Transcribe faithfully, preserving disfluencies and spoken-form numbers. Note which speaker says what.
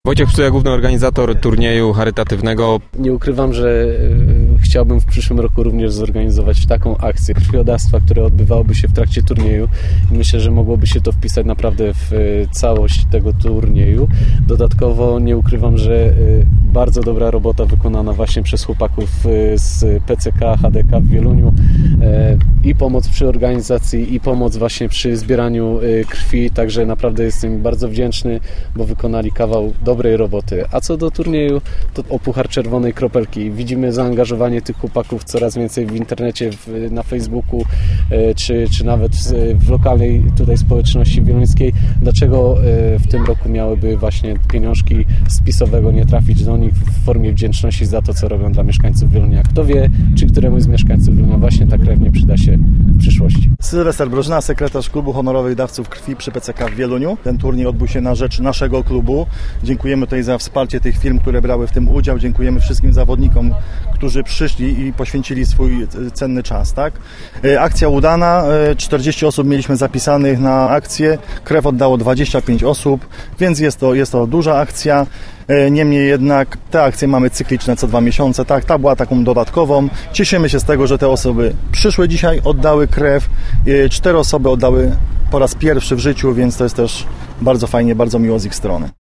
Speaker 1: Wojciech Psuja, główny organizator turnieju charytatywnego.
Speaker 2: Nie ukrywam, że chciałbym w przyszłym roku również zorganizować taką akcję krwiodawstwa, które odbywałoby się w trakcie turnieju. Myślę, że mogłoby się to wpisać naprawdę w całość tego turnieju. Dodatkowo nie ukrywam, że bardzo dobra robota wykonana właśnie przez chłopaków z P C K H D K w Wieluniu. I pomoc przy organizacji, i pomoc właśnie przy zbieraniu krwi, także naprawdę jestem im bardzo wdzięczny, bo wykonali kawał dobrej roboty. A co do turnieju, to o Puchar Czerwonej Kropelki. Widzimy zaangażowanie tych chłopaków coraz więcej w internecie, w, na Facebooku, czy, czy nawet w lokalnej tutaj społeczności wieluńskiej. Dlaczego w tym roku miałyby właśnie pieniążki z pisowego nie trafić do nich w formie wdzięczności za to, co robią dla mieszkańców Wielunia? Kto wie, czy któremuś z mieszkańców Wielunia właśnie ta krew nie przyda się w przyszłości.
Speaker 3: Sylwester Brożyna, sekretarz Klubu Honorowych Dawców Krwi przy P C K w Wieluniu. Ten turniej odbył się na rzecz naszego klubu. Dziękujemy tutaj za wsparcie tych firm, które brały w tym udział. Dziękujemy wszystkim zawodnikom, którzy przyszli i poświęcili swój cenny czas. Tak? Akcja udana. czterdzieści osób mieliśmy zapisanych na akcję. Krew oddało dwadzieścia pięć osób, więc jest to, jest to duża akcja. Niemniej jednak te akcje mamy cykliczne co dwa miesiące. Tak, ta była taką dodatkową. Cieszymy się z tego, że te osoby przyszły dzisiaj, oddały krew. Cztery osoby oddały po raz pierwszy w życiu, więc to jest też bardzo fajnie, bardzo miło z ich strony.